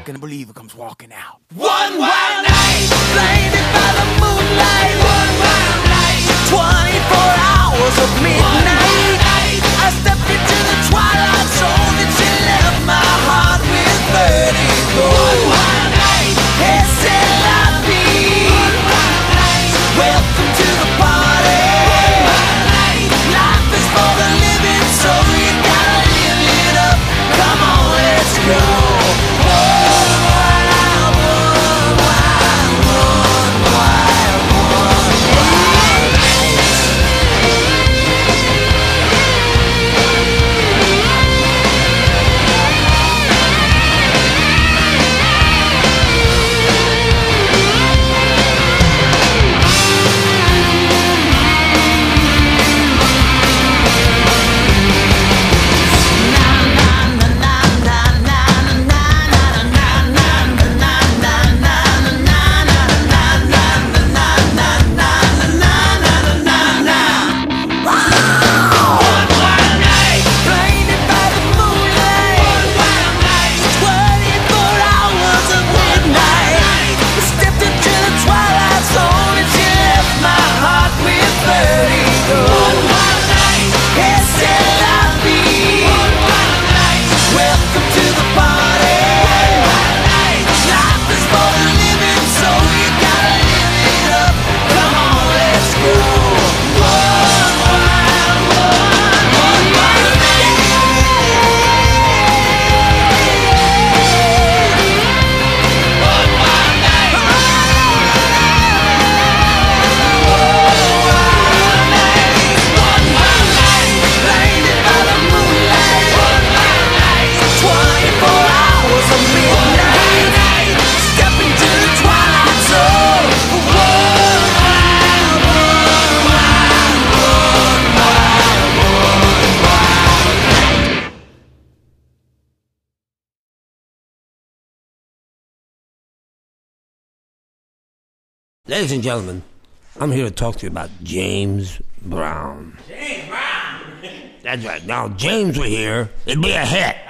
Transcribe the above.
and a believer comes walking out. One wild night, blinded by the moonlight. One wild night, 24 hours of midnight. I stepped into the twilight zone and she left my heart with vertigo. One wild night, c'est la vie. One wild night, welcome to the party. One wild night, life is for the living, so you gotta live it up. Come on, let's go. Ladies and gentlemen, I'm here to talk to you about James Brown. James Brown! That's right. Now, James were here, it'd be a hit.